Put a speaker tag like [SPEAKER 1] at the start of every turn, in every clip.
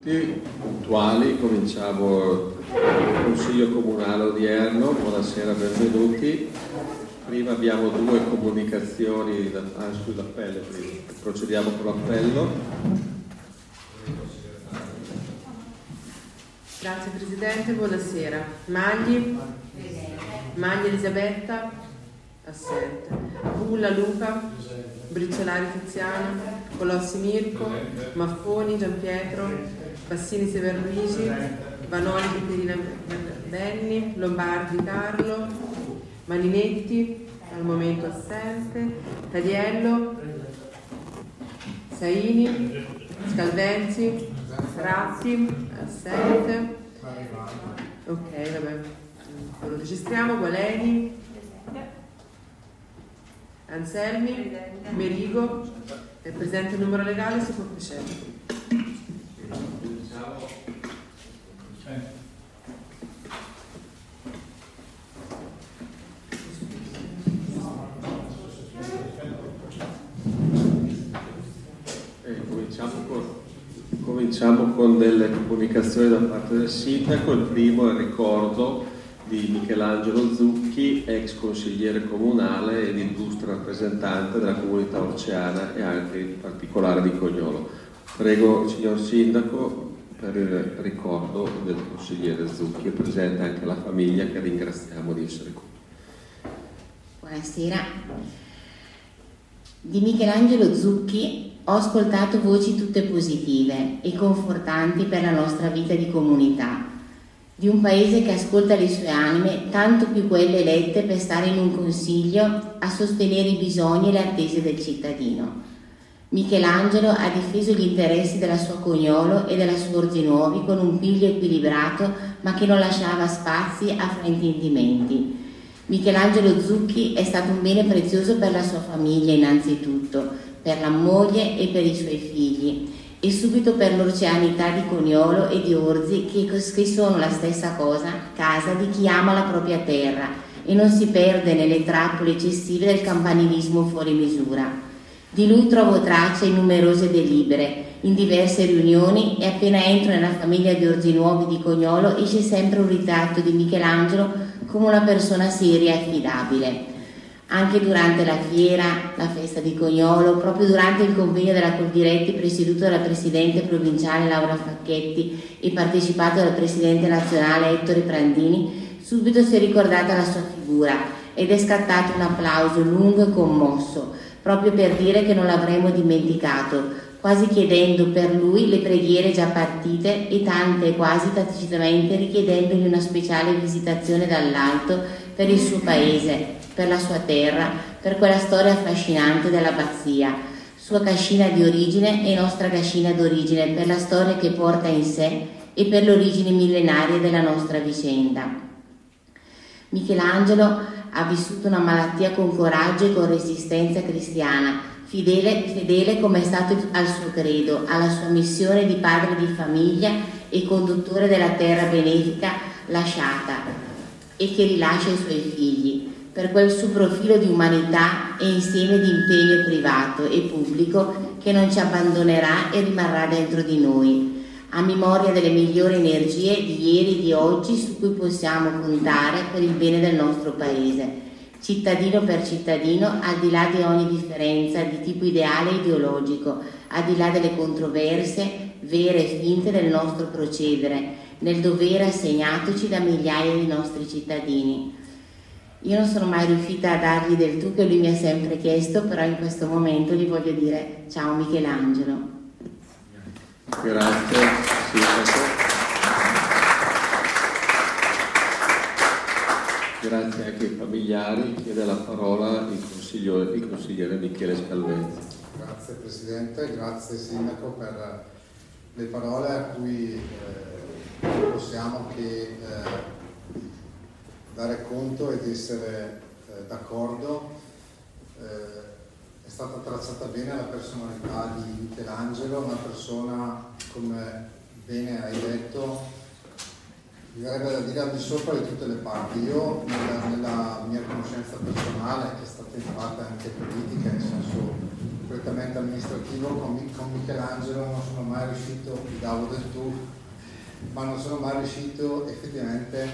[SPEAKER 1] tutti, puntuali. Cominciamo il Consiglio Comunale odierno. Buonasera, benvenuti. Prima abbiamo due comunicazioni, l'appello prima. Procediamo con l'appello.
[SPEAKER 2] Grazie Presidente, buonasera. Magli? Magli Elisabetta? Assente. Bulla Luca? Briciolari Tiziana? Colossi Mirko? Maffoni Gianpietro? Bassini Severluigi? Vanoli Caterina Benni? Lombardi Carlo? Marinetti? Al momento assente. Tadiello? Saini? Scaldenzi? Ratti? Assente. Ok, vabbè. Lo registriamo. Gualeni? Anselmi? Merigo? È presente il numero legale, si può procedere.
[SPEAKER 1] Cominciamo con delle comunicazioni da parte del Sindaco. Il primo è il ricordo di Michelangelo Zucchi, ex consigliere comunale ed illustre rappresentante della comunità orceana e anche in particolare di Cognolo. Prego il signor Sindaco per il ricordo del consigliere Zucchi. È presente anche la famiglia, che ringraziamo di essere qui.
[SPEAKER 3] Buonasera. Di Michelangelo Zucchi ho ascoltato voci tutte positive e confortanti per la nostra vita di comunità, di un paese che ascolta le sue anime, tanto più quelle elette per stare in un consiglio a sostenere i bisogni e le attese del cittadino. Michelangelo ha difeso gli interessi della sua Cognolo e della sua Orzinuovi con un piglio equilibrato, ma che non lasciava spazi a fraintendimenti. Michelangelo Zucchi è stato un bene prezioso per la sua famiglia innanzitutto, per la moglie e per i suoi figli, e subito per l'orceanità di Cognolo e di Orzi, che sono la stessa cosa, casa di chi ama la propria terra e non si perde nelle trappole eccessive del campanilismo fuori misura. Di lui trovo tracce in numerose delibere, in diverse riunioni, e appena entro nella famiglia di Orzinuovi di Cognolo esce sempre un ritratto di Michelangelo come una persona seria e affidabile. Anche durante la fiera, la festa di Cognolo, proprio durante il convegno della Coldiretti presieduto dalla Presidente provinciale Laura Facchetti e partecipato dal Presidente nazionale Ettore Prandini, subito si è ricordata la sua figura ed è scattato un applauso lungo e commosso, proprio per dire che non l'avremmo dimenticato, quasi chiedendo per lui le preghiere già partite e tante quasi tacitamente richiedendogli una speciale visitazione dall'alto per il suo paese, per la sua terra, per quella storia affascinante dell'abbazia, sua cascina di origine e nostra cascina d'origine, per la storia che porta in sé e per le origini millenarie della nostra vicenda. Michelangelo ha vissuto una malattia con coraggio e con resistenza cristiana, fedele come è stato al suo credo, alla sua missione di padre di famiglia e conduttore della terra benefica lasciata e che rilascia ai suoi figli, per quel suo profilo di umanità e insieme di impegno privato e pubblico che non ci abbandonerà e rimarrà dentro di noi, a memoria delle migliori energie di ieri e di oggi su cui possiamo contare per il bene del nostro paese, cittadino per cittadino, al di là di ogni differenza di tipo ideale e ideologico, al di là delle controversie vere e finte del nostro procedere, nel dovere assegnatoci da migliaia di nostri cittadini. Io non sono mai riuscita a dargli del tu che lui mi ha sempre chiesto, però in questo momento gli voglio dire ciao Michelangelo.
[SPEAKER 1] Grazie, Sindaco. Grazie anche ai familiari. Chiede la parola il consigliere Michele Scaldenzi.
[SPEAKER 4] Grazie Presidente, grazie Sindaco per le parole a cui possiamo che dare conto ed essere d'accordo. È stata tracciata bene la personalità di Michelangelo, una persona, come bene hai detto, mi verrebbe da dire al di sopra di tutte le parti. Io nella mia conoscenza personale, che è stata in parte anche politica, in senso completamente amministrativo. Con Michelangelo non sono mai riuscito, mi davo del tu, ma non sono mai riuscito effettivamente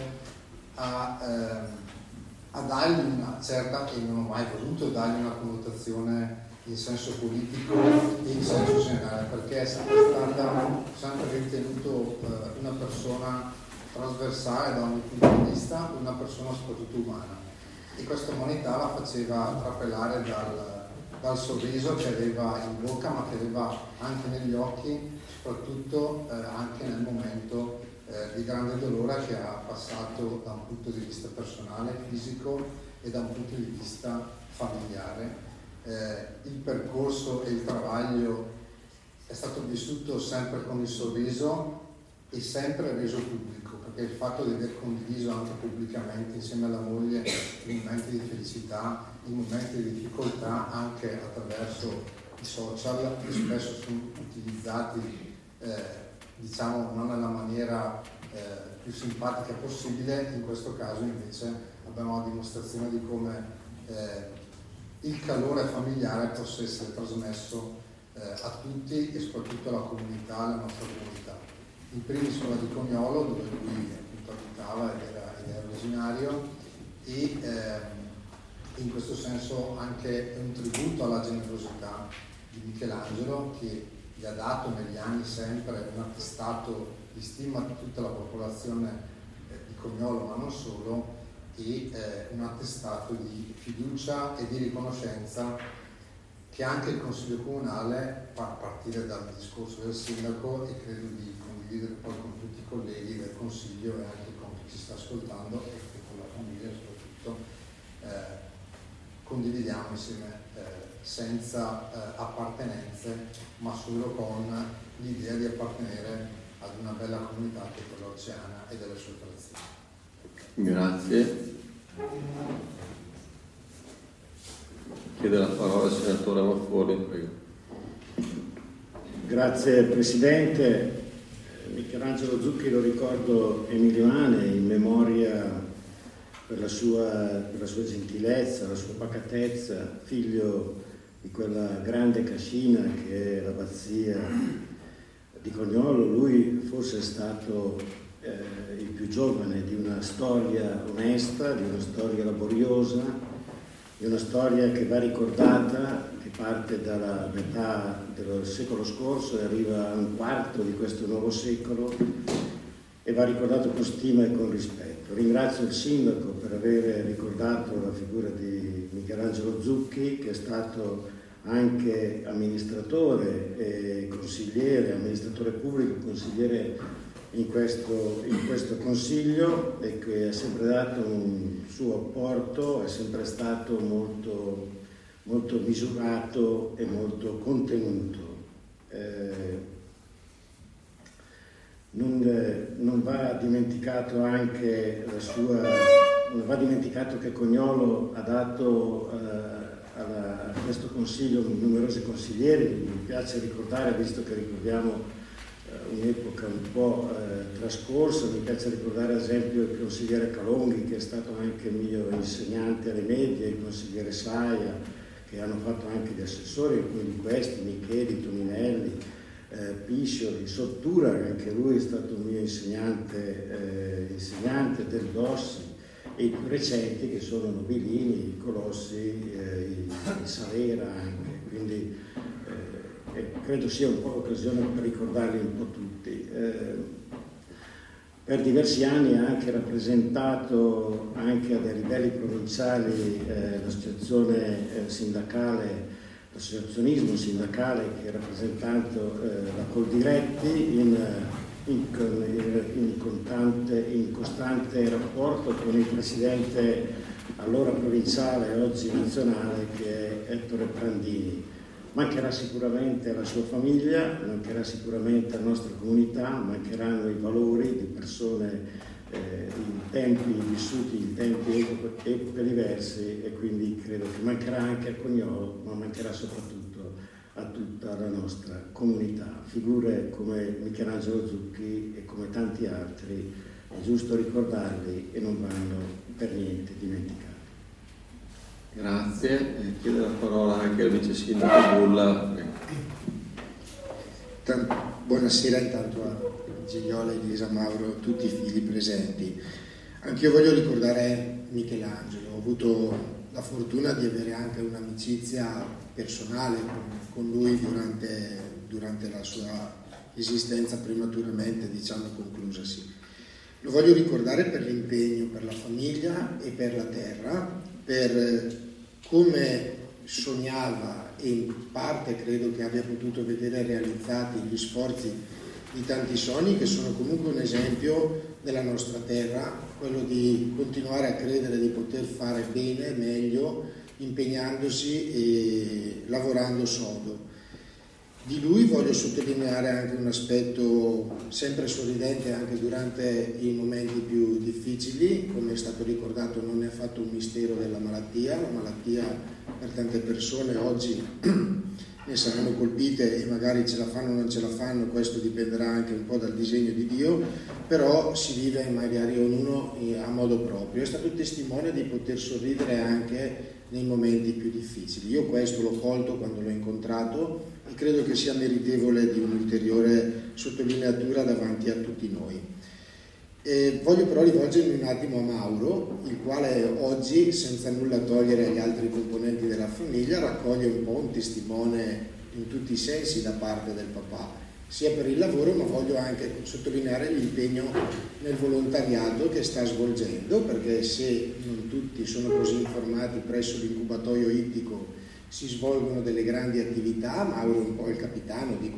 [SPEAKER 4] a dargli una certa, e non ho mai voluto dargli una connotazione in senso politico e in senso generale, perché è sempre ritenuto una persona trasversale da ogni punto di vista, una persona soprattutto umana, e questa umanità la faceva trapelare dal sorriso che aveva in bocca, ma che aveva anche negli occhi, soprattutto anche nel momento di grande dolore che ha passato da un punto di vista personale, fisico e da un punto di vista familiare. Il percorso e il travaglio è stato vissuto sempre con il sorriso e sempre reso pubblico, perché il fatto di aver condiviso anche pubblicamente insieme alla moglie i momenti di felicità, i momenti di difficoltà, anche attraverso i social, che spesso sono utilizzati diciamo non nella maniera più simpatica possibile. In questo caso invece abbiamo la dimostrazione di come il calore familiare possa essere trasmesso a tutti e soprattutto alla comunità, alla nostra comunità. In primis quella di Cognolo, dove lui appunto abitava ed era originario, e in questo senso anche è un tributo alla generosità di Michelangelo, che gli ha dato negli anni sempre un attestato di stima di tutta la popolazione di Cognolo, ma non solo, e un attestato di fiducia e di riconoscenza che anche il Consiglio Comunale, a partire dal discorso del Sindaco, e credo di condividere poi con tutti i colleghi del Consiglio e anche con chi ci sta ascoltando e con la famiglia soprattutto, condividiamo insieme senza appartenenze, ma solo con l'idea di appartenere ad una bella comunità che è quella oceana e delle sue tradizioni.
[SPEAKER 1] Grazie. Chiede la parola al senatore Maffoni, prego.
[SPEAKER 5] Grazie Presidente. Michelangelo Zucchi lo ricordo emilione in memoria per la sua gentilezza, la sua pacatezza, figlio di quella grande cascina che è l'abbazia di Cognolo. Lui forse è stato il più giovane di una storia onesta, di una storia laboriosa, di una storia che va ricordata, che parte dalla metà del secolo scorso e arriva a un quarto di questo nuovo secolo, e va ricordato con stima e con rispetto. Ringrazio il Sindaco per aver ricordato la figura di Michelangelo Zucchi, che è stato anche amministratore e consigliere, amministratore pubblico, consigliere in questo Consiglio, e che ha sempre dato un suo apporto, è sempre stato molto, molto misurato e molto contenuto. Non va dimenticato anche non va dimenticato che Cognolo ha dato a questo Consiglio numerosi consiglieri. Mi piace ricordare, visto che ricordiamo un'epoca un po' trascorsa, mi piace ricordare ad esempio il consigliere Calonghi, che è stato anche mio insegnante alle medie, il consigliere Saia, che hanno fatto anche gli assessori, alcuni di questi, Micheli, Toninelli, Piscioli, Sottura, che anche lui è stato un mio insegnante del Dossi, e i più recenti che sono Nobilini, i Colossi, il Salera anche, quindi credo sia un po' l'occasione per ricordarli un po' tutti. Per diversi anni ha anche rappresentato anche a dei livelli provinciali l'associazione sindacale, l'associazionismo sindacale, che rappresentando la Coldiretti in costante rapporto con il presidente allora provinciale, oggi nazionale, che è Ettore Prandini. Mancherà sicuramente alla sua famiglia, mancherà sicuramente alla nostra comunità, mancheranno i valori di persone in tempi vissuti, in tempi epoche diverse, e quindi credo che mancherà anche a Cognolo, ma mancherà soprattutto a tutta la nostra comunità. Figure come Michelangelo Zucchi e come tanti altri è giusto ricordarli e non vanno per niente dimenticati.
[SPEAKER 1] Grazie. Chiedo la parola anche al vice sindaco Bulla.
[SPEAKER 6] Buonasera intanto a Gigliola, Elisa, Mauro, tutti i figli presenti. Anch'io voglio ricordare Michelangelo. Ho avuto la fortuna di avere anche un'amicizia personale con lui durante la sua esistenza prematuramente, diciamo, conclusasi. Lo voglio ricordare per l'impegno per la famiglia e per la terra, per come sognava, e in parte credo che abbia potuto vedere realizzati gli sforzi di tanti sogni che sono comunque un esempio della nostra terra, quello di continuare a credere di poter fare bene, meglio, impegnandosi e lavorando sodo. Di lui voglio sottolineare anche un aspetto sempre sorridente anche durante i momenti più difficili. Come è stato ricordato, non è affatto un mistero della malattia. La malattia per tante persone oggi ne saranno colpite e magari ce la fanno o non ce la fanno, questo dipenderà anche un po' dal disegno di Dio, però si vive magari ognuno a modo proprio. È stato testimone di poter sorridere anche nei momenti più difficili. Io questo l'ho colto quando l'ho incontrato e credo che sia meritevole di un'ulteriore sottolineatura davanti a tutti noi. Voglio però rivolgermi un attimo a Mauro, il quale oggi, senza nulla togliere agli altri componenti della famiglia, raccoglie un po' un testimone in tutti i sensi da parte del papà, sia per il lavoro, ma voglio anche sottolineare l'impegno nel volontariato che sta svolgendo, perché se non tutti sono così informati, presso l'incubatorio ittico si svolgono delle grandi attività. Mauro è un po' il capitano di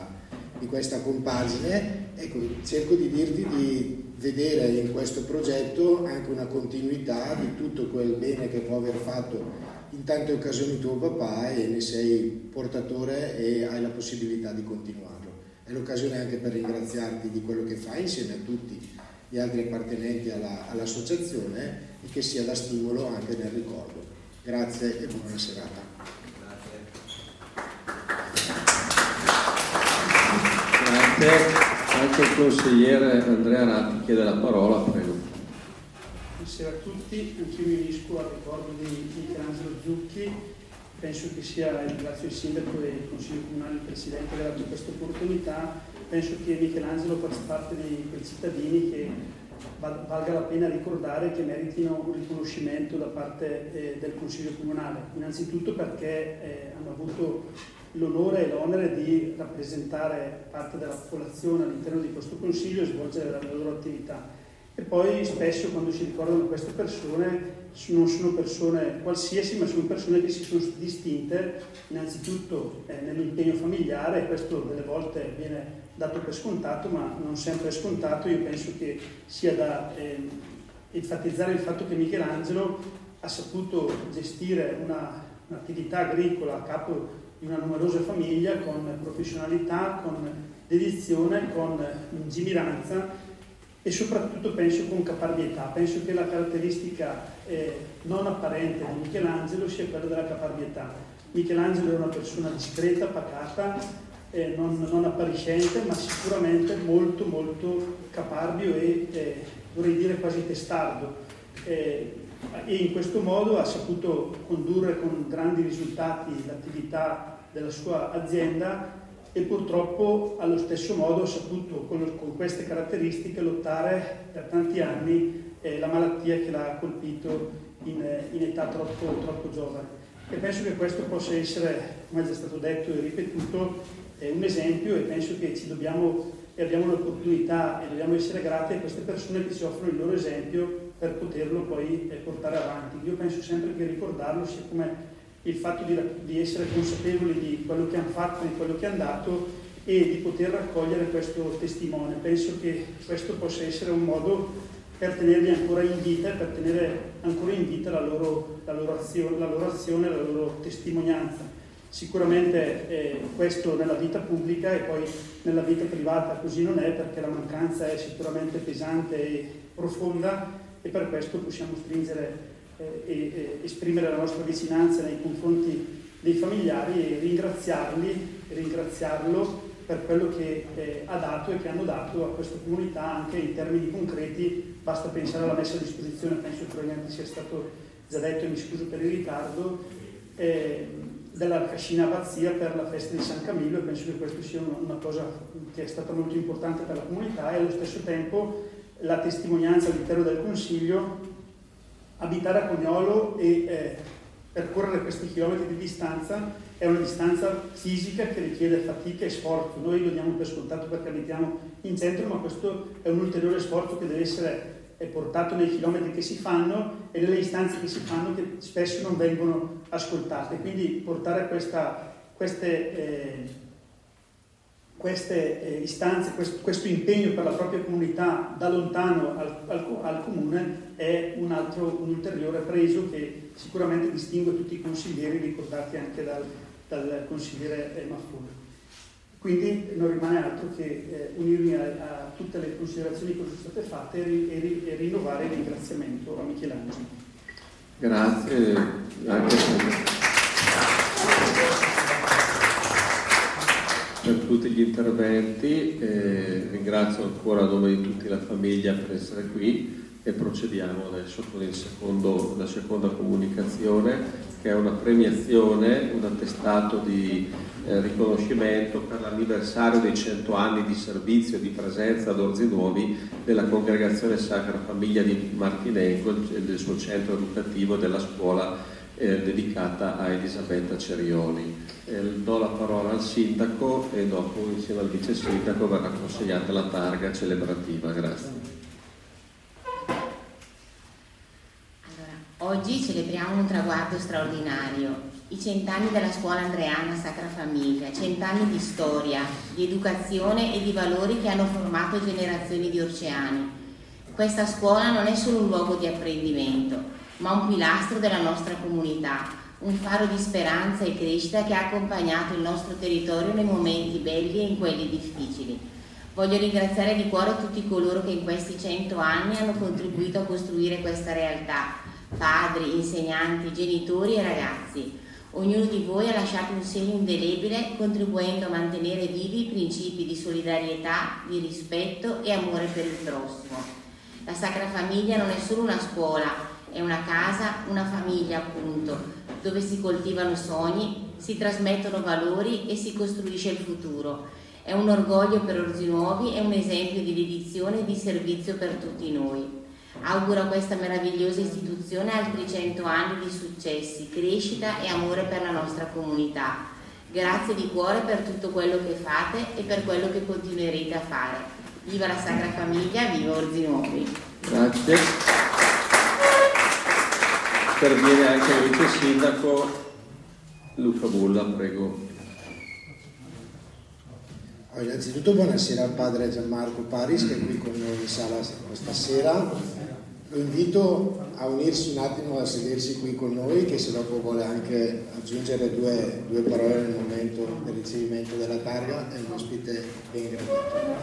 [SPEAKER 6] questa compagine. Ecco, cerco di dirvi di vedere in questo progetto anche una continuità di tutto quel bene che può aver fatto in tante occasioni tuo papà, e ne sei portatore e hai la possibilità di continuarlo. È l'occasione anche per ringraziarti di quello che fai insieme a tutti gli altri appartenenti all'associazione, e che sia da stimolo anche nel ricordo. Grazie e buona serata.
[SPEAKER 1] Grazie. Anche il consigliere Andrea Ratti chiede la parola, prego.
[SPEAKER 7] Buonasera a tutti, anch'io mi unisco al ricordo di Michelangelo Zucchi. Penso che ringrazio il sindaco e il consiglio comunale, il presidente, che ha dato questa opportunità. Penso che Michelangelo faccia parte di quei cittadini che valga la pena ricordare, che meritino un riconoscimento da parte del consiglio comunale. Innanzitutto perché hanno avuto l'onore e l'onere di rappresentare parte della popolazione all'interno di questo consiglio e svolgere la loro attività. E poi spesso quando si ricordano queste persone non sono persone qualsiasi, ma sono persone che si sono distinte innanzitutto nell'impegno familiare, e questo delle volte viene dato per scontato, ma non sempre è scontato. Io penso che sia da enfatizzare il fatto che Michelangelo ha saputo gestire un'attività agricola a capo di una numerosa famiglia con professionalità, con dedizione, con lungimiranza e soprattutto penso con caparbietà. Penso che la caratteristica non apparente di Michelangelo sia quella della caparbietà. Michelangelo era una persona discreta, pacata, non appariscente, ma sicuramente molto molto caparbio e vorrei dire quasi testardo. E in questo modo ha saputo condurre con grandi risultati l'attività della sua azienda, e purtroppo allo stesso modo ha saputo con queste caratteristiche lottare per tanti anni la malattia che l'ha colpito in età troppo giovane. E penso che questo possa essere, come è già stato detto e ripetuto, un esempio, e penso che abbiamo l'opportunità e dobbiamo essere grati a queste persone che ci offrono il loro esempio per poterlo poi portare avanti. Io penso sempre che ricordarlo sia come il fatto di essere consapevoli di quello che hanno fatto, di quello che hanno dato, e di poter raccogliere questo testimone. Penso che questo possa essere un modo per tenerli ancora in vita, per tenere ancora in vita la loro azione, la loro testimonianza. Sicuramente questo nella vita pubblica, e poi nella vita privata così non è, perché la mancanza è sicuramente pesante e profonda, e per questo possiamo stringere e esprimere la nostra vicinanza nei confronti dei familiari e ringraziarlo per quello che ha dato e che hanno dato a questa comunità anche in termini concreti. Basta pensare alla messa a disposizione, penso che probabilmente sia stato già detto e mi scuso per il ritardo, della cascina abbazia per la festa di San Camillo, e penso che questo sia una cosa che è stata molto importante per la comunità, e allo stesso tempo la testimonianza all'interno del Consiglio. Abitare a Cognolo e percorrere questi chilometri di distanza è una distanza fisica che richiede fatica e sforzo. Noi lo diamo per scontato perché abitiamo in centro, ma questo è un ulteriore sforzo che deve essere portato nei chilometri che si fanno e nelle istanze che si fanno, che spesso non vengono ascoltate. Quindi portare queste istanze, questo impegno per la propria comunità da lontano al comune è un ulteriore preso che sicuramente distingue tutti i consiglieri, ricordati anche dal consigliere Maffone. Quindi non rimane altro che unirmi a tutte le considerazioni che sono state fatte e rinnovare il ringraziamento a Michelangelo.
[SPEAKER 1] Grazie anche per tutti gli interventi, ringrazio ancora a nome di tutta la famiglia per essere qui e procediamo adesso con la seconda comunicazione, che è una premiazione, un attestato di riconoscimento per l'anniversario dei 100 anni di servizio e di presenza ad Orzinuovi della Congregazione Sacra Famiglia di Martinengo e del suo centro educativo e della scuola dedicata a Elisabetta Cerioli. Do la parola al sindaco e dopo insieme al vice sindaco verrà consegnata la targa celebrativa. Grazie.
[SPEAKER 3] Oggi celebriamo un traguardo straordinario, i 100 anni della scuola andreana Sacra Famiglia, 100 anni di storia, di educazione e di valori che hanno formato generazioni di orceani. Questa scuola non è solo un luogo di apprendimento, ma un pilastro della nostra comunità, un faro di speranza e crescita che ha accompagnato il nostro territorio nei momenti belli e in quelli difficili. Voglio ringraziare di cuore tutti coloro che in questi 100 anni hanno contribuito a costruire questa realtà, padri, insegnanti, genitori e ragazzi. Ognuno di voi ha lasciato un segno indelebile, contribuendo a mantenere vivi i principi di solidarietà, di rispetto e amore per il prossimo. La Sacra Famiglia non è solo una scuola, è una casa, una famiglia appunto, dove si coltivano sogni, si trasmettono valori e si costruisce il futuro. È un orgoglio per Orzinuovi e un esempio di dedizione e di servizio per tutti noi. Auguro a questa meravigliosa istituzione altri 100 anni di successi, crescita e amore per la nostra comunità. Grazie di cuore per tutto quello che fate e per quello che continuerete a fare. Viva la Sacra Famiglia, viva Orzinuovi.
[SPEAKER 1] Grazie. Interviene anche il vice sindaco Luca Bulla, prego.
[SPEAKER 6] Innanzitutto buonasera al padre Gianmarco Paris che è qui con noi in sala questa sera. Lo invito a unirsi un attimo, a sedersi qui con noi, che se dopo vuole anche aggiungere due parole nel momento del ricevimento della targa è un ospite ben gradito.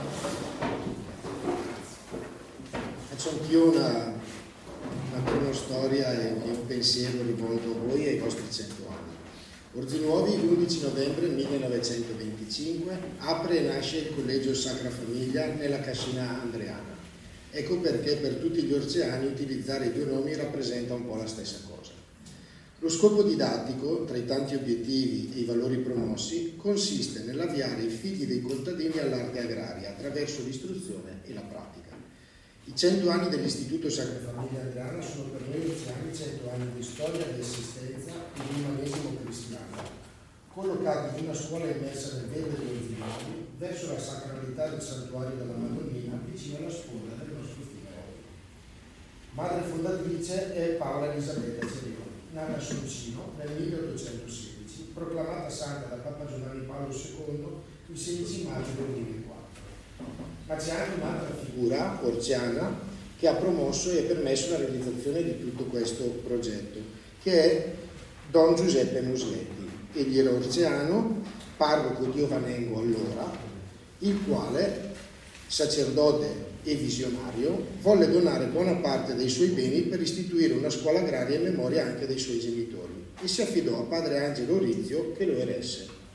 [SPEAKER 6] Faccio anch'io una cronostoria e un pensiero rivolto a voi e ai vostri 100 anni. Orzinuovi, l'11 novembre 1925, apre e nasce il Collegio Sacra Famiglia nella cascina andreana. Ecco perché per tutti gli orceani utilizzare i due nomi rappresenta un po' la stessa cosa. Lo scopo didattico, tra i tanti obiettivi e i valori promossi, consiste nell'avviare i figli dei contadini all'arte agraria attraverso l'istruzione e la pratica. I 100 anni dell'Istituto Sacra Famiglia Andreana sono per noi orceani 100 anni di storia, di assistenza e di umanesimo cristiano, collocati in una scuola immersa nel verde di Orzinuovi, verso la sacralità del santuario della Madonnina, vicino alla sponda del nostro figlio. Madre fondatrice è Paola Elisabetta Cerioli, nata a Soncino nel 1816, proclamata santa da Papa Giovanni Paolo II il 16 maggio del 2004. Ma c'è anche un'altra figura orceana che ha promosso e permesso la realizzazione di tutto questo progetto, che è Don Giuseppe Musletti, egli era orceano, parroco di Ovanengo allora, il quale, sacerdote e visionario, volle donare buona parte dei suoi beni per istituire una scuola agraria in memoria anche dei suoi genitori e si affidò a padre Angelo Rizio che lo eresse.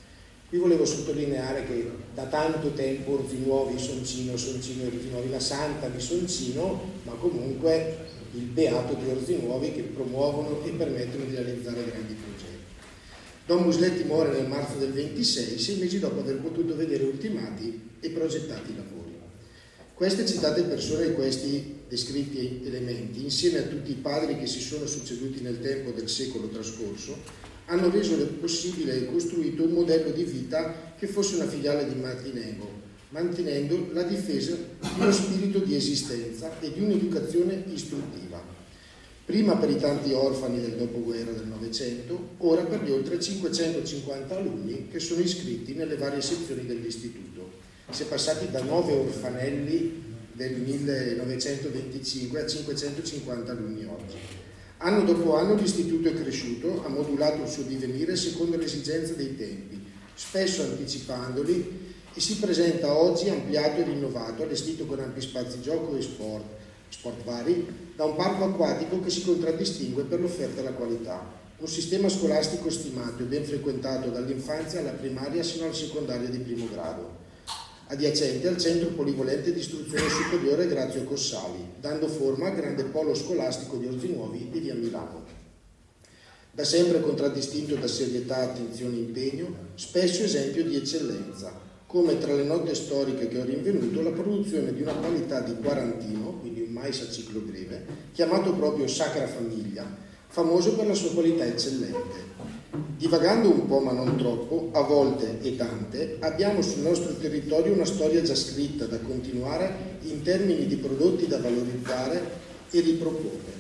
[SPEAKER 6] Qui volevo sottolineare che da tanto tempo Orzinuovi, Soncino, Soncino e Orzinuovi, la santa di Soncino, ma comunque il beato di Orzinuovi, che promuovono e permettono di realizzare grandi progetti. Don Musletti muore nel marzo del 26, 6 mesi dopo aver potuto vedere ultimati e progettati i lavori. Queste citate persone e questi descritti elementi, insieme a tutti i padri che si sono succeduti nel tempo del secolo trascorso, hanno reso possibile e costruito un modello di vita che fosse una filiale di Martinego, mantenendo la difesa di uno spirito di esistenza e di un'educazione istruttiva. Prima per i tanti orfani del dopoguerra del Novecento, ora per gli oltre 550 alunni che sono iscritti nelle varie sezioni dell'istituto. Si è passati da 9 orfanelli del 1925 a 550 alunni oggi. Anno dopo anno l'istituto è cresciuto, ha modulato il suo divenire secondo le esigenze dei tempi, spesso anticipandoli, e si presenta oggi ampliato e rinnovato, allestito con ampi spazi gioco e sport vari, da un parco acquatico che si contraddistingue per l'offerta e la qualità. Un sistema scolastico stimato e ben frequentato dall'infanzia alla primaria sino alla secondaria di primo grado, adiacente al centro polivalente di istruzione superiore Grazio Cossali, dando forma al grande polo scolastico di Orzinuovi e via Milano. Da sempre contraddistinto da serietà, attenzione e impegno, spesso esempio di eccellenza, come tra le note storiche che ho rinvenuto la produzione di una qualità di quarantino, quindi un mais a ciclo breve, chiamato proprio Sacra Famiglia, famoso per la sua qualità eccellente. Divagando un po' ma non troppo, a volte e tante, abbiamo sul nostro territorio una storia già scritta da continuare in termini di prodotti da valorizzare e riproporre.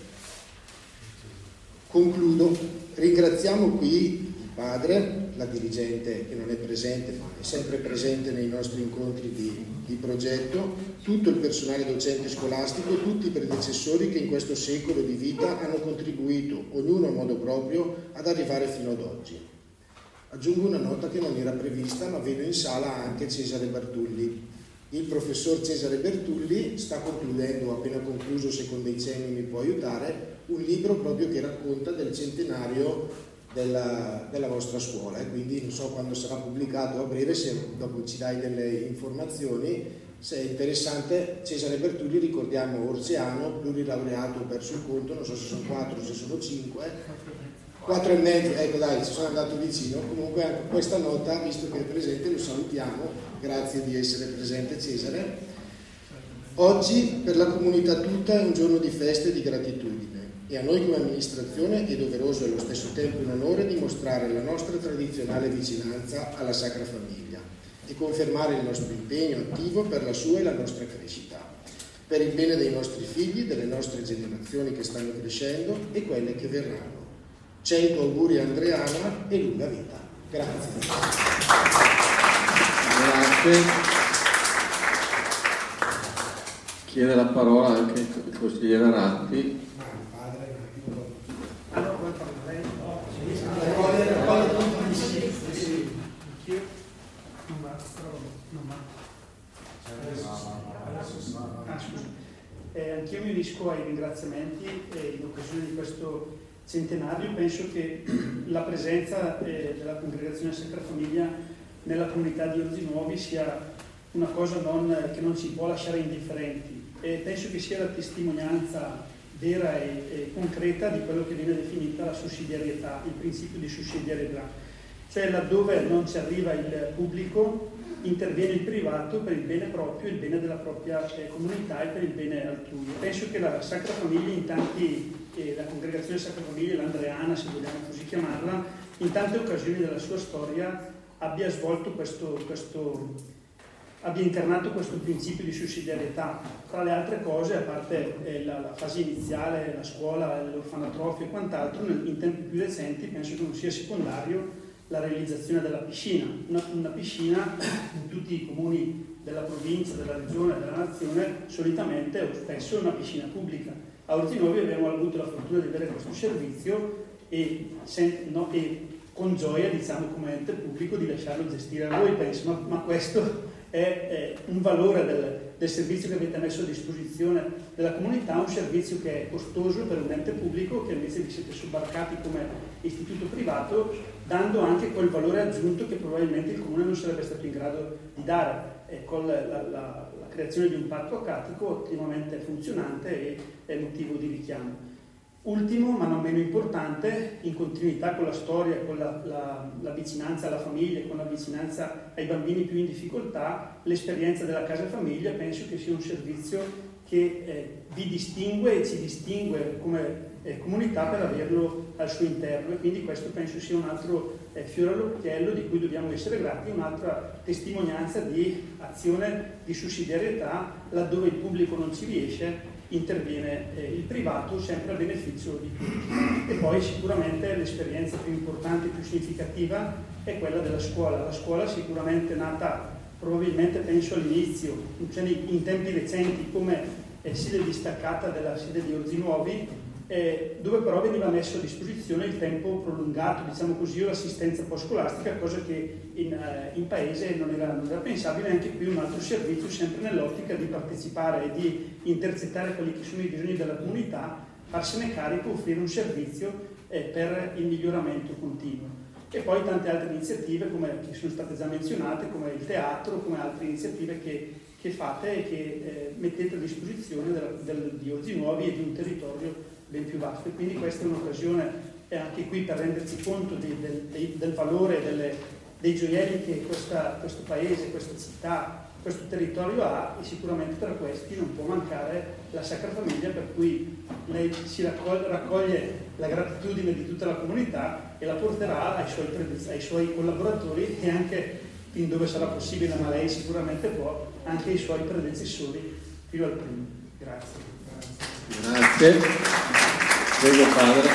[SPEAKER 6] Concludo, ringraziamo qui il padre, la dirigente che non è presente ma è sempre presente nei nostri incontri di progetto, tutto il personale docente scolastico, tutti i predecessori che in questo secolo di vita hanno contribuito, ognuno a modo proprio, ad arrivare fino ad oggi. Aggiungo una nota che non era prevista, ma vedo in sala anche Cesare Bertulli. Il professor Cesare Bertulli sta concludendo, appena concluso, secondo i cenni mi può aiutare, un libro proprio che racconta del centenario della vostra scuola, e quindi non so quando sarà pubblicato, a breve, se dopo ci dai delle informazioni. Se è interessante, Cesare Bertulli, ricordiamo, orseano, plurilaureato, ho perso il conto, non so se sono 4 o se sono 5, 4 e mezzo, ecco dai, ci sono andato vicino. Comunque anche questa nota, visto che è presente, lo salutiamo, grazie di essere presente Cesare. Oggi per la comunità tutta è un giorno di festa e di gratitudine, e a noi come amministrazione è doveroso e allo stesso tempo un onore dimostrare la nostra tradizionale vicinanza alla Sacra Famiglia e confermare il nostro impegno attivo per la sua e la nostra crescita, per il bene dei nostri figli, delle nostre generazioni che stanno crescendo e quelle che verranno. 100 auguri a Andreana e lunga vita. Grazie.
[SPEAKER 1] Grazie. Chiede la parola anche il consigliere Ratti.
[SPEAKER 7] Anch'io mi unisco ai ringraziamenti in occasione di questo centenario. Penso che la presenza della congregazione Sacra Famiglia nella comunità di Orzinuovi sia una cosa che non ci può lasciare indifferenti, e penso che sia la testimonianza vera e concreta di quello che viene definita la sussidiarietà, il principio di sussidiarietà, cioè laddove non ci arriva il pubblico interviene il privato per il bene proprio, il bene della propria comunità e per il bene altrui. Penso che la Sacra Famiglia la congregazione Sacra Famiglia, l'Andreana se vogliamo così chiamarla, in tante occasioni della sua storia abbia svolto abbia incarnato questo principio di sussidiarietà. Tra le altre cose, a parte la fase iniziale, la scuola, l'orfanatrofio e quant'altro, in tempi più recenti penso che non sia secondario la realizzazione della piscina. Una piscina in tutti i comuni della provincia, della regione, della nazione, solitamente o spesso è una piscina pubblica. A Orzinuovi abbiamo avuto la fortuna di avere questo servizio e con gioia, diciamo, come ente pubblico di lasciarlo gestire a voi, penso, ma questo è un valore del servizio che avete messo a disposizione della comunità, un servizio che è costoso per un ente pubblico, che invece vi siete sobbarcati come istituto privato, dando anche quel valore aggiunto che probabilmente il Comune non sarebbe stato in grado di dare, con la creazione di un parco acquatico ottimamente funzionante e motivo di richiamo. Ultimo, ma non meno importante, in continuità con la storia, con la vicinanza alla famiglia, con la vicinanza ai bambini più in difficoltà, l'esperienza della casa famiglia penso che sia un servizio che vi distingue e ci distingue come comunità per averlo al suo interno, e quindi questo penso sia un altro fiore all'occhiello di cui dobbiamo essere grati, un'altra testimonianza di azione di sussidiarietà. Laddove il pubblico non ci riesce interviene il privato, sempre a beneficio di tutti. E poi sicuramente l'esperienza più importante, più significativa è quella della scuola. La scuola sicuramente nata probabilmente, penso all'inizio, cioè in tempi recenti, come sede distaccata della sede di Orzi Nuovi, dove però veniva messo a disposizione il tempo prolungato, diciamo così, o l'assistenza post-scolastica, cosa che in paese non era pensabile. Anche qui un altro servizio, sempre nell'ottica di partecipare e di intercettare quelli che sono i bisogni della comunità, farsene carico, offrire un servizio per il miglioramento continuo. E poi tante altre iniziative che sono state già menzionate, come il teatro, come altre iniziative che fate e che mettete a disposizione di Orzi Nuovi e di un territorio ben più vasto. E quindi questa è un'occasione anche qui per renderci conto del valore dei gioielli che questo paese, questa città, questo territorio ha, e sicuramente tra questi non può mancare la Sacra Famiglia, per cui lei si raccoglie la gratitudine di tutta la comunità e la porterà ai suoi collaboratori, e anche fin dove sarà possibile, ma lei sicuramente può, anche ai suoi predecessori fino al primo. Grazie.
[SPEAKER 1] Grazie. Prego, padre.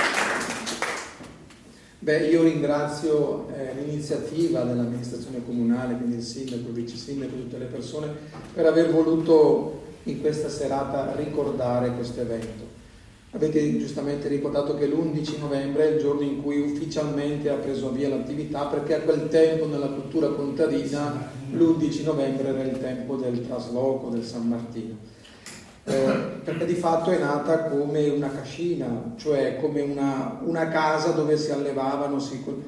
[SPEAKER 8] Io ringrazio l'iniziativa dell'amministrazione comunale, quindi il sindaco, il vice sindaco, tutte le persone, per aver voluto in questa serata ricordare questo evento. Avete giustamente ricordato che l'11 novembre è il giorno in cui ufficialmente ha preso via l'attività, perché a quel tempo nella cultura contadina l'11 novembre era il tempo del trasloco, del San Martino. Perché di fatto è nata come una cascina, cioè come una casa dove si allevavano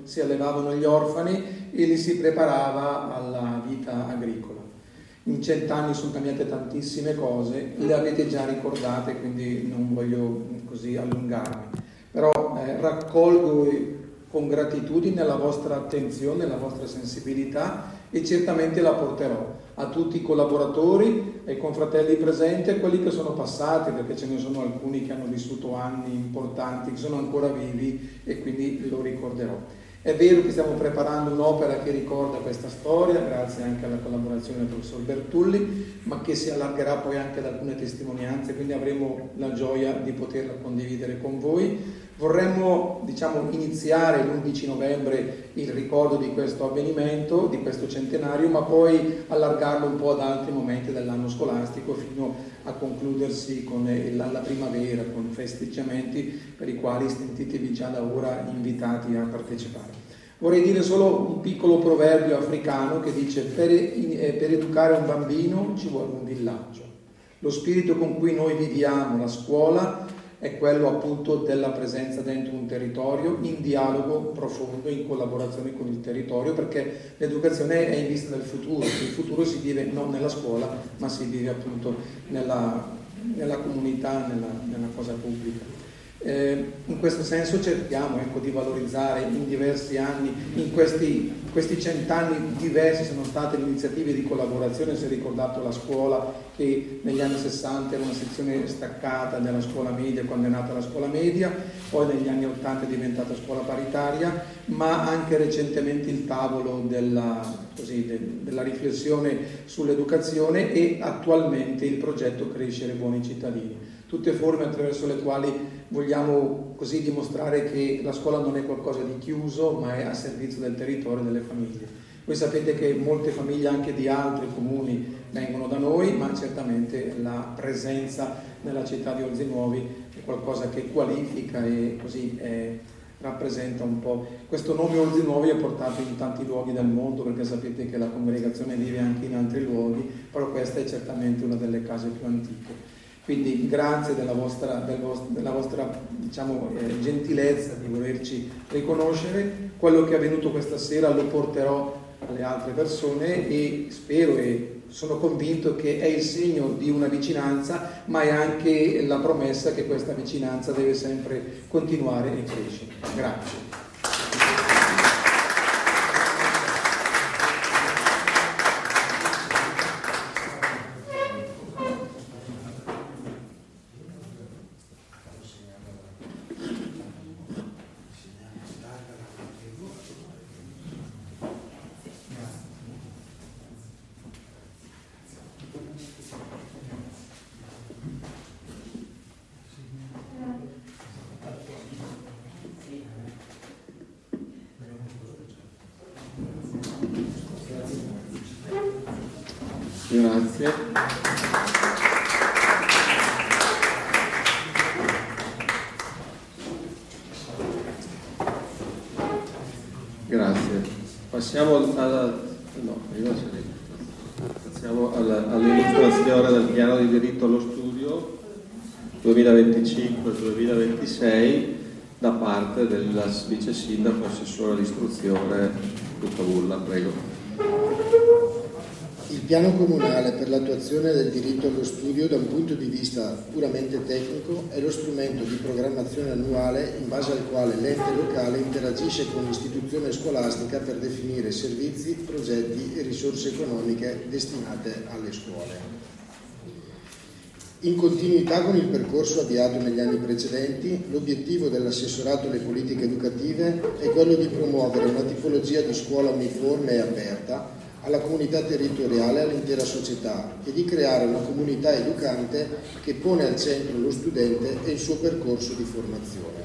[SPEAKER 8] gli orfani e li si preparava alla vita agricola. In 100 anni sono cambiate tantissime cose, le avete già ricordate, quindi non voglio così allungarmi, però raccolgo con gratitudine la vostra attenzione, la vostra sensibilità, e certamente la porterò a tutti i collaboratori, ai confratelli presenti, a quelli che sono passati, perché ce ne sono alcuni che hanno vissuto anni importanti, che sono ancora vivi, e quindi lo ricorderò. È vero che stiamo preparando un'opera che ricorda questa storia, grazie anche alla collaborazione del professor Bertulli, ma che si allargherà poi anche ad alcune testimonianze, quindi avremo la gioia di poterla condividere con voi. Vorremmo, iniziare l'11 novembre il ricordo di questo avvenimento, di questo centenario, ma poi allargarlo un po' ad altri momenti dell'anno scolastico, fino a concludersi con la primavera, con festeggiamenti per i quali sentitevi già da ora invitati a partecipare. Vorrei dire solo un piccolo proverbio africano che dice: per educare un bambino ci vuole un villaggio. Lo spirito con cui noi viviamo la scuola è quello appunto della presenza dentro un territorio, in dialogo profondo, in collaborazione con il territorio, perché l'educazione è in vista del futuro. Il futuro si vive non nella scuola, ma si vive appunto nella comunità, nella cosa pubblica. In questo senso cerchiamo di valorizzare in diversi anni, in questi 100 anni diversi sono state le iniziative di collaborazione. Si è ricordato la scuola, che negli anni 60 era una sezione staccata della scuola media quando è nata la scuola media, poi negli anni 80 è diventata scuola paritaria, ma anche recentemente il tavolo della riflessione sull'educazione, e attualmente il progetto Crescere Buoni Cittadini. Tutte forme attraverso le quali vogliamo così dimostrare che la scuola non è qualcosa di chiuso, ma è a servizio del territorio e delle famiglie. Voi sapete che molte famiglie anche di altri comuni vengono da noi, ma certamente la presenza nella città di Orzi Nuovi è qualcosa che qualifica e così rappresenta un po'. Questo nome Orzi Nuovi è portato in tanti luoghi del mondo, perché sapete che la congregazione vive anche in altri luoghi, però questa è certamente una delle case più antiche. Quindi grazie della vostra diciamo, gentilezza di volerci riconoscere. Quello che è avvenuto questa sera lo porterò alle altre persone e spero e sono convinto che è il segno di una vicinanza, ma è anche la promessa che questa vicinanza deve sempre continuare e crescere. Grazie.
[SPEAKER 1] Grazie. Grazie. Passiamo all'illustrazione del piano di diritto allo studio 2025-2026 da parte del vice sindaco assessore all'istruzione Buttavulla. Prego.
[SPEAKER 6] Il piano comunale per l'attuazione del diritto allo studio da un punto di vista puramente tecnico è lo strumento di programmazione annuale in base al quale l'ente locale interagisce con l'istituzione scolastica per definire servizi, progetti e risorse economiche destinate alle scuole. In continuità con il percorso avviato negli anni precedenti, l'obiettivo dell'assessorato alle politiche educative è quello di promuovere una tipologia di scuola uniforme e aperta alla comunità territoriale e all'intera società e di creare una comunità educante che pone al centro lo studente e il suo percorso di formazione.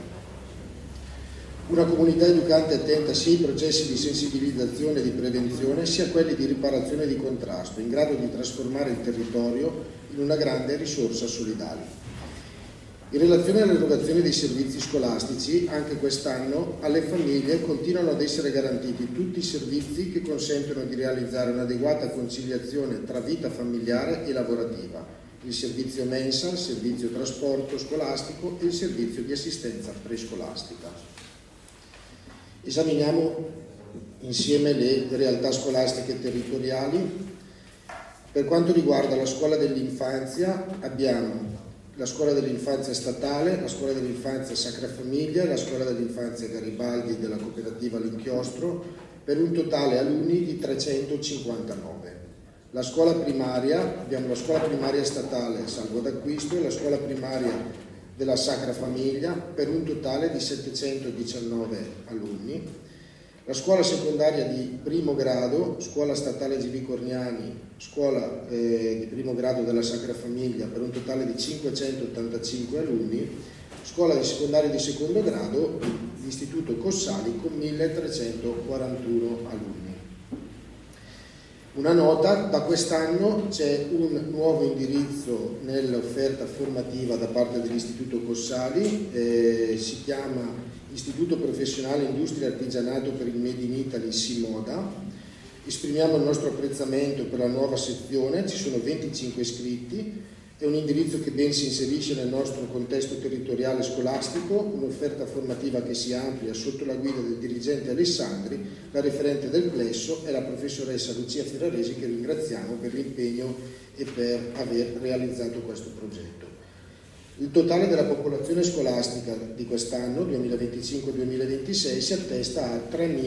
[SPEAKER 6] Una comunità educante attenta sia ai processi di sensibilizzazione e di prevenzione sia a quelli di riparazione e di contrasto, in grado di trasformare il territorio in una grande risorsa solidale. In relazione all'erogazione dei servizi scolastici, anche quest'anno alle famiglie continuano ad essere garantiti tutti i servizi che consentono di realizzare un'adeguata conciliazione tra vita familiare e lavorativa, il servizio mensa, il servizio trasporto scolastico e il servizio di assistenza prescolastica. Esaminiamo insieme le realtà scolastiche territoriali. Per quanto riguarda la scuola dell'infanzia abbiamo la scuola dell'infanzia statale, la scuola dell'infanzia Sacra Famiglia, la scuola dell'infanzia Garibaldi della cooperativa L'Inchiostro, per un totale alunni di 359. La scuola primaria, abbiamo la scuola primaria statale Salvo d'Acquisto e la scuola primaria della Sacra Famiglia, per un totale di 719 alunni. La scuola secondaria di primo grado, scuola statale G.V. Corniani, scuola di primo grado della Sacra Famiglia, per un totale di 585 alunni, scuola di secondaria di secondo grado, l'Istituto Cossali con 1341 alunni. Una nota, da quest'anno c'è un nuovo indirizzo nell'offerta formativa da parte dell'Istituto Cossali, si chiama Istituto Professionale Industria e Artigianato per il Made in Italy SIMODA. Esprimiamo il nostro apprezzamento per la nuova sezione, ci sono 25 iscritti, è un indirizzo che ben si inserisce nel nostro contesto territoriale scolastico, un'offerta formativa che si amplia sotto la guida del dirigente Alessandri, la referente del plesso è la professoressa Lucia Ferraresi, che ringraziamo per l'impegno e per aver realizzato questo progetto. Il totale della popolazione scolastica di quest'anno, 2025-2026, si attesta a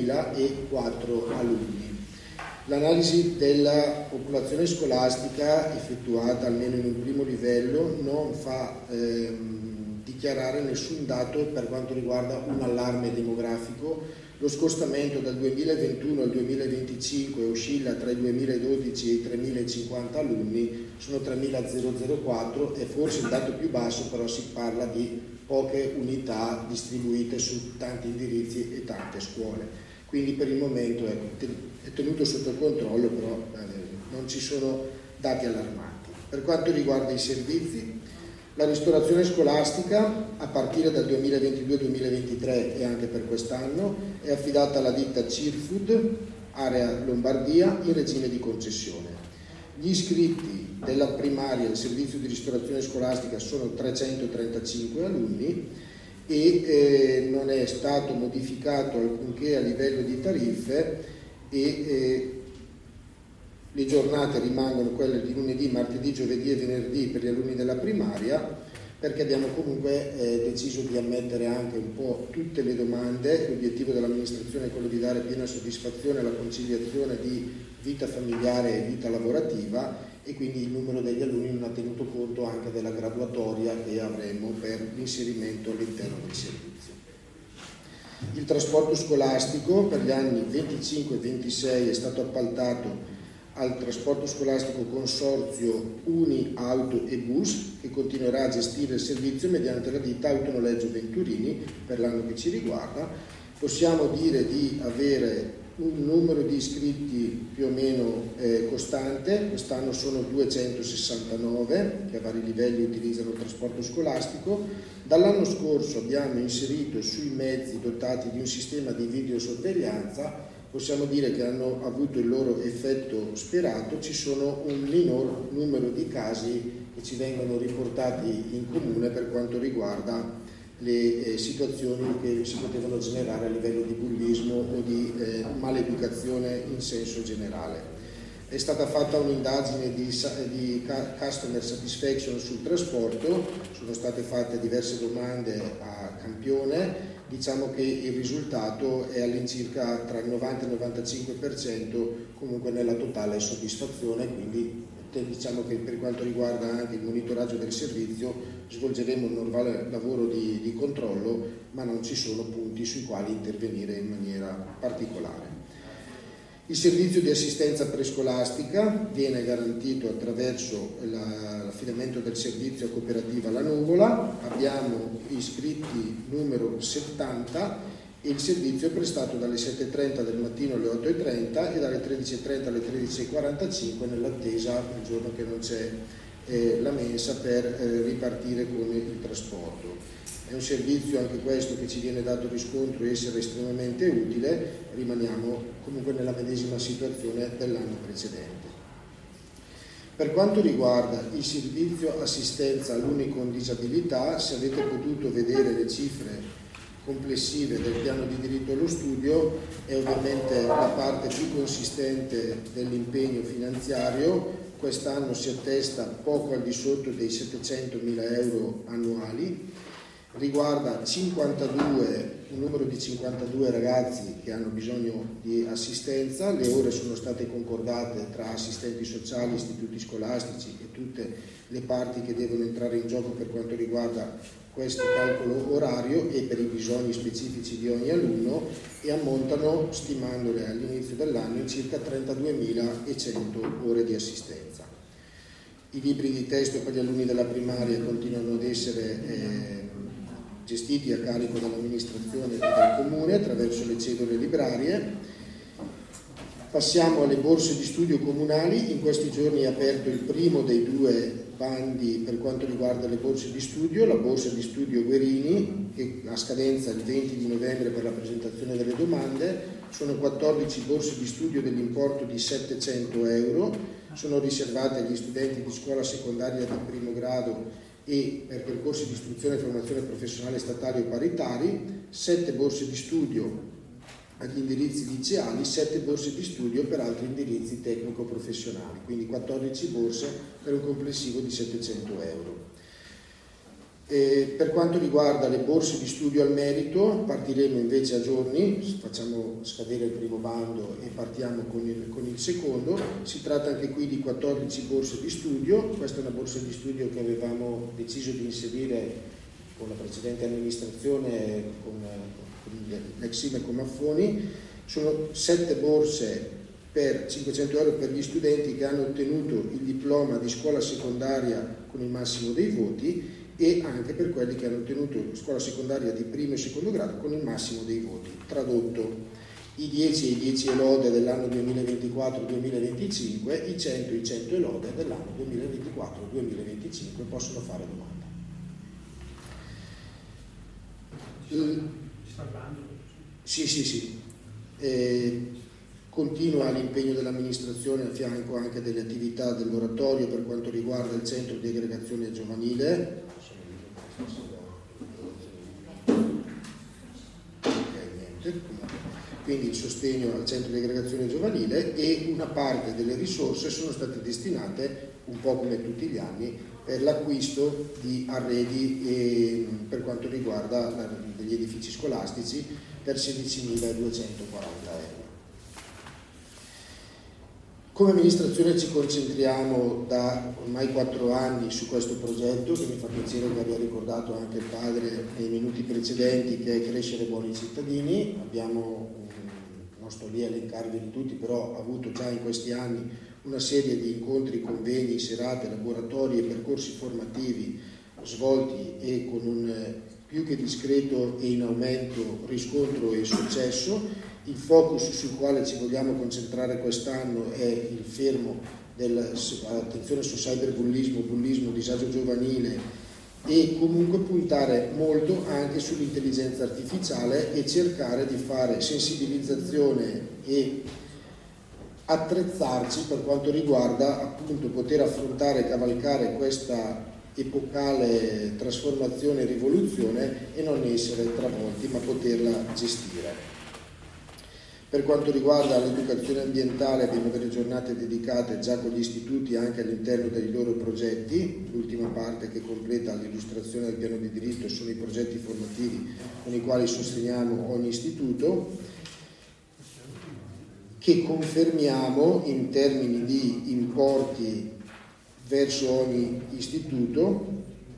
[SPEAKER 6] 3.004 alunni. L'analisi della popolazione scolastica effettuata almeno in un primo livello non fa dichiarare nessun dato per quanto riguarda un allarme demografico. Lo scostamento dal 2021 al 2025 oscilla tra i 2012 e i 3.050 alunni, sono 3.004, è forse il dato più basso, però si parla di poche unità distribuite su tanti indirizzi e tante scuole. Quindi per il momento è tenuto sotto controllo, però non ci sono dati allarmanti. Per quanto riguarda i servizi, La ristorazione scolastica, a partire dal 2022-2023 e anche per quest'anno, è affidata alla ditta Cirfood, area Lombardia, in regime di concessione. Gli iscritti della primaria al servizio di ristorazione scolastica sono 335 alunni e non è stato modificato alcunché a livello di tariffe e le giornate rimangono quelle di lunedì, martedì, giovedì e venerdì per gli alunni della primaria, perché abbiamo comunque deciso di ammettere anche un po' tutte le domande. L'obiettivo dell'amministrazione è quello di dare piena soddisfazione alla conciliazione di vita familiare e vita lavorativa, e quindi il numero degli alunni non ha tenuto conto anche della graduatoria che avremo per l'inserimento all'interno del servizio. Il trasporto scolastico per gli anni 25 e 26 è stato appaltato al trasporto scolastico consorzio Uni Auto e Bus, che continuerà a gestire il servizio mediante la ditta Autonoleggio Venturini per l'anno che ci riguarda. Possiamo dire di avere un numero di iscritti più o meno costante. Quest'anno sono 269 che a vari livelli utilizzano il trasporto scolastico. Dall'anno scorso abbiamo inserito sui mezzi dotati di un sistema di videosorveglianza. Possiamo dire che hanno avuto il loro effetto sperato. Ci sono un minor numero di casi che ci vengono riportati in comune per quanto riguarda le situazioni che si potevano generare a livello di bullismo o di maleducazione in senso generale. È stata fatta un'indagine di customer satisfaction sul trasporto, sono state fatte diverse domande a campione. Diciamo che il risultato è all'incirca tra il 90 e il 95% comunque nella totale soddisfazione, quindi diciamo che per quanto riguarda anche il monitoraggio del servizio svolgeremo un normale lavoro di controllo, ma non ci sono punti sui quali intervenire in maniera particolare. Il servizio di assistenza prescolastica viene garantito attraverso l'affidamento del servizio a cooperativa La Nuvola. Abbiamo iscritti numero 70 e il servizio è prestato dalle 7:30 del mattino alle 8:30 e dalle 13:30 alle 13:45 nell'attesa il giorno che non c'è la mensa per ripartire con il trasporto. È un servizio anche questo che ci viene dato riscontro essere estremamente utile, rimaniamo comunque nella medesima situazione dell'anno precedente. Per quanto riguarda il servizio assistenza alunni con disabilità, se avete potuto vedere le cifre complessive del piano di diritto allo studio, è ovviamente la parte più consistente dell'impegno finanziario. Quest'anno si attesta poco al di sotto dei 700.000 euro annuali. Riguarda un numero di 52 ragazzi che hanno bisogno di assistenza. Le ore sono state concordate tra assistenti sociali, istituti scolastici e tutte le parti che devono entrare in gioco per quanto riguarda questo calcolo orario e per i bisogni specifici di ogni alunno, e ammontano, stimandole all'inizio dell'anno, in circa 32.100 ore di assistenza. I libri di testo per gli alunni della primaria continuano ad essere gestiti a carico dell'amministrazione e del comune attraverso le cedole librarie. Passiamo alle borse di studio comunali. In questi giorni è aperto il primo dei 2 bandi per quanto riguarda le borse di studio, la borsa di studio Guerini, che ha scadenza il 20 di novembre per la presentazione delle domande. Sono 14 borse di studio dell'importo di 700 euro, sono riservate agli studenti di scuola secondaria di primo grado e per percorsi di istruzione e formazione professionale statali o paritari, 7 borse di studio agli indirizzi liceali, 7 borse di studio per altri indirizzi tecnico-professionali, quindi 14 borse per un complessivo di 700 euro. Per quanto riguarda le borse di studio al merito, partiremo invece a giorni, facciamo scadere il primo bando e partiamo con il secondo. Si tratta anche qui di 14 borse di studio. Questa è una borsa di studio che avevamo deciso di inserire con la precedente amministrazione, con l'ex sindaco Maffoni. Sono 7 borse per 500 euro per gli studenti che hanno ottenuto il diploma di scuola secondaria con il massimo dei voti, e anche per quelli che hanno ottenuto scuola secondaria di primo e secondo grado con il massimo dei voti. Tradotto, i 10 e i 10 e lode dell'anno 2024-2025, i 100 e i 100 e lode dell'anno 2024-2025 possono fare domanda. Sì. Continua l'impegno dell'amministrazione a fianco anche delle attività del moratorio per quanto riguarda il centro di aggregazione giovanile. Quindi il sostegno al centro di aggregazione giovanile, e una parte delle risorse sono state destinate, un po' come tutti gli anni, per l'acquisto di arredi per quanto riguarda degli edifici scolastici per 16.240 euro. Come amministrazione ci concentriamo da ormai 4 anni su questo progetto, che mi fa piacere che abbia ricordato anche il padre nei minuti precedenti, che è Crescere Buoni Cittadini. Non sto lì a elencarvi tutti, però ho avuto già in questi anni una serie di incontri, convegni, serate, laboratori e percorsi formativi svolti e con un più che discreto e in aumento riscontro e successo. Il focus sul quale ci vogliamo concentrare quest'anno è il fermo dell'attenzione su cyberbullismo, bullismo, disagio giovanile, e comunque puntare molto anche sull'intelligenza artificiale e cercare di fare sensibilizzazione e attrezzarci per quanto riguarda appunto poter affrontare e cavalcare questa epocale trasformazione e rivoluzione e non essere travolti, ma poterla gestire. Per quanto riguarda l'educazione ambientale, abbiamo delle giornate dedicate già con gli istituti anche all'interno dei loro progetti. L'ultima parte che completa l'illustrazione del piano di diritto sono i progetti formativi con i quali sosteniamo ogni istituto, che confermiamo in termini di importi verso ogni istituto.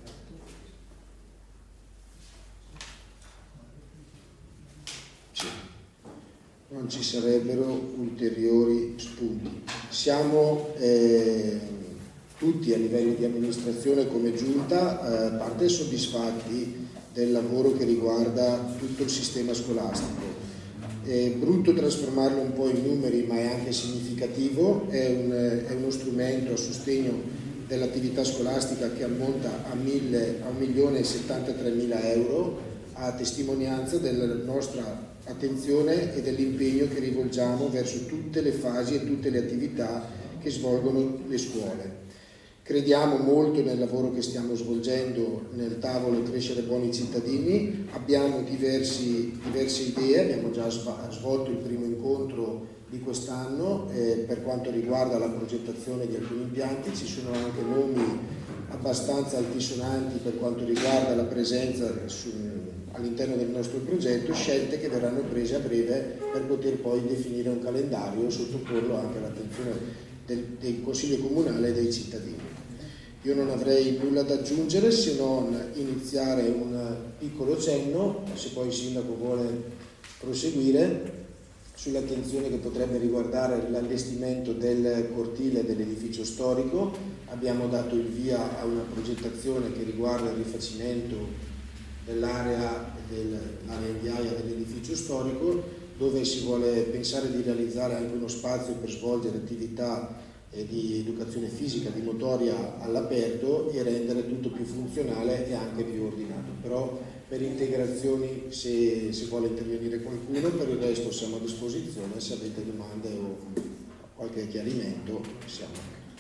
[SPEAKER 6] Non ci sarebbero ulteriori spunti. Siamo tutti a livello di amministrazione come giunta a parte soddisfatti del lavoro che riguarda tutto il sistema scolastico. È brutto trasformarlo un po' in numeri, ma è anche significativo. È uno strumento a sostegno dell'attività scolastica che ammonta a 1.073.000 euro, a testimonianza della nostra attenzione e dell'impegno che rivolgiamo verso tutte le fasi e tutte le attività che svolgono le scuole. Crediamo molto nel lavoro che stiamo svolgendo nel tavolo Crescere Buoni Cittadini. Abbiamo diverse idee, abbiamo già svolto il primo incontro di quest'anno per quanto riguarda la progettazione di alcuni impianti. Ci sono anche nomi abbastanza altisonanti per quanto riguarda la presenza all'interno del nostro progetto, scelte che verranno prese a breve per poter poi definire un calendario e sottoporlo anche all'attenzione del Consiglio Comunale e dei cittadini. Io non avrei nulla da aggiungere se non iniziare un piccolo cenno, se poi il Sindaco vuole proseguire, sull'attenzione che potrebbe riguardare l'allestimento del cortile dell'edificio storico. Abbiamo dato il via a una progettazione che riguarda il rifacimento dell'area in viaia dell'edificio storico, dove si vuole pensare di realizzare anche uno spazio per svolgere attività di educazione fisica, di motoria all'aperto e rendere tutto più funzionale e anche più ordinato. Però per integrazioni, se vuole intervenire qualcuno, per il resto siamo a disposizione, se avete domande o qualche chiarimento siamo.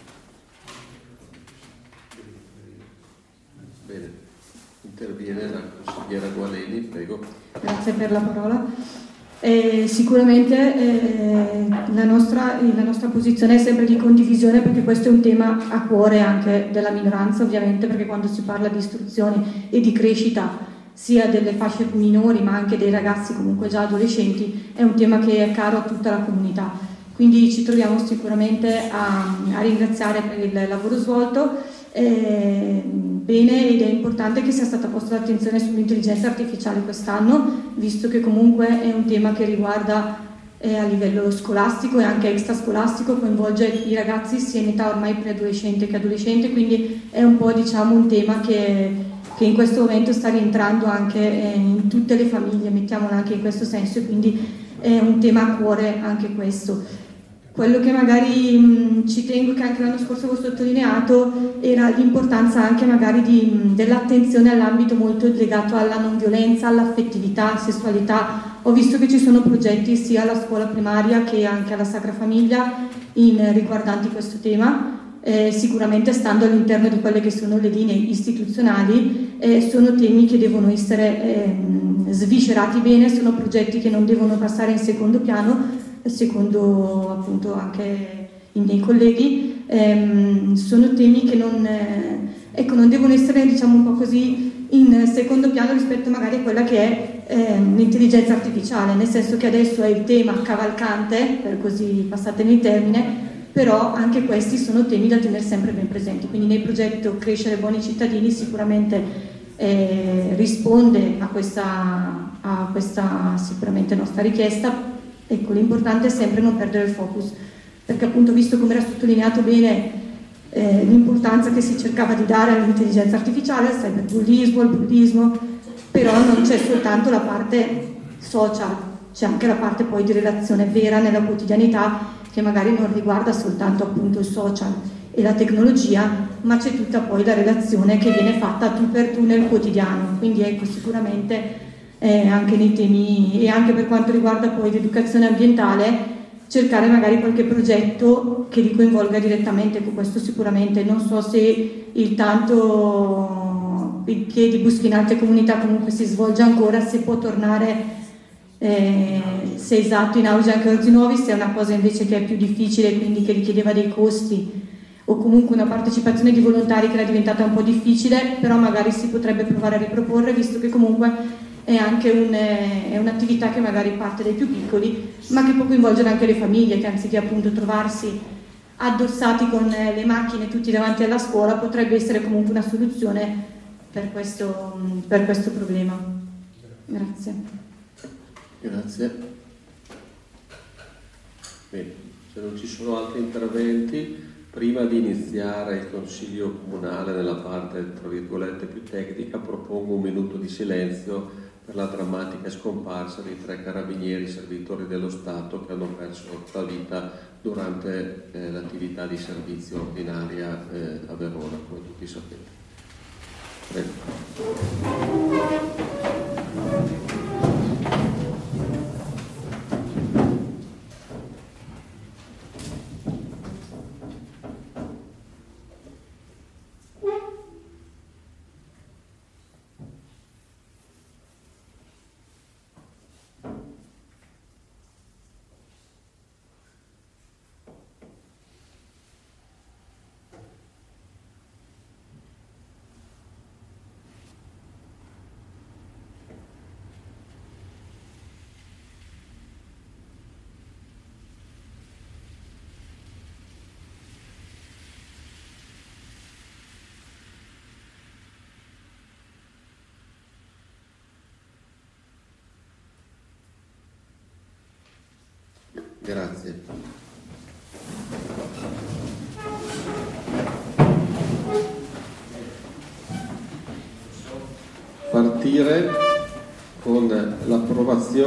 [SPEAKER 1] Bene. Interviene la consigliera Gualeni, prego.
[SPEAKER 9] Grazie per la parola. Sicuramente la nostra posizione è sempre di condivisione, perché questo è un tema a cuore anche della minoranza, ovviamente, perché quando si parla di istruzione e di crescita sia delle fasce minori ma anche dei ragazzi comunque già adolescenti è un tema che è caro a tutta la comunità. Quindi ci troviamo sicuramente a ringraziare per il lavoro svolto. Bene, ed è importante che sia stata posta l'attenzione sull'intelligenza artificiale quest'anno, visto che comunque è un tema che riguarda a livello scolastico e anche extrascolastico, coinvolge i ragazzi sia in età ormai preadolescente che adolescente, quindi è un po' un tema che in questo momento sta rientrando anche in tutte le famiglie, mettiamola anche in questo senso, e quindi è un tema a cuore anche questo. Quello che magari ci tengo, che anche l'anno scorso avevo sottolineato, era l'importanza anche magari dell'attenzione all'ambito molto legato alla non violenza, all'affettività, sessualità. Ho visto che ci sono progetti sia alla scuola primaria che anche alla Sacra Famiglia riguardanti questo tema. Sicuramente stando all'interno di quelle che sono le linee istituzionali, sono temi che devono essere sviscerati bene, sono progetti che non devono passare in secondo piano, secondo appunto anche i miei colleghi. Sono temi che non devono essere, diciamo, un po' così in secondo piano rispetto magari a quella che è l'intelligenza artificiale, nel senso che adesso è il tema cavalcante, per così passatemi il termine, però anche questi sono temi da tenere sempre ben presenti. Quindi nel progetto Crescere Buoni Cittadini sicuramente risponde a questa sicuramente nostra richiesta. Ecco, l'importante è sempre non perdere il focus, perché appunto, visto come era sottolineato bene l'importanza che si cercava di dare all'intelligenza artificiale, al cyberbullismo, al bullismo, però non c'è soltanto la parte social, c'è anche la parte poi di relazione vera nella quotidianità, che magari non riguarda soltanto appunto il social e la tecnologia, ma c'è tutta poi la relazione che viene fatta tu per tu nel quotidiano. Quindi ecco, sicuramente anche nei temi, e anche per quanto riguarda poi l'educazione ambientale, cercare magari qualche progetto che li coinvolga direttamente. Con questo sicuramente non so se il piedibus in altre comunità comunque si svolge ancora, se può tornare, se è esatto in auge anche Orzi Nuovi, se è una cosa invece che è più difficile, quindi che richiedeva dei costi o comunque una partecipazione di volontari che era diventata un po' difficile, però magari si potrebbe provare a riproporre, visto che comunque è anche un'attività che magari parte dai più piccoli, ma che può coinvolgere anche le famiglie, che anziché appunto trovarsi addossati con le macchine tutti davanti alla scuola, potrebbe essere comunque una soluzione per questo problema. Grazie.
[SPEAKER 1] Grazie. Bene, se non ci sono altri interventi, prima di iniziare il Consiglio Comunale nella parte, tra virgolette, più tecnica, propongo un minuto di silenzio per la drammatica scomparsa di 3 carabinieri servitori dello Stato che hanno perso la vita durante l'attività di servizio ordinaria a Verona, come tutti sapete. Prego. Grazie. Partire con l'approvazione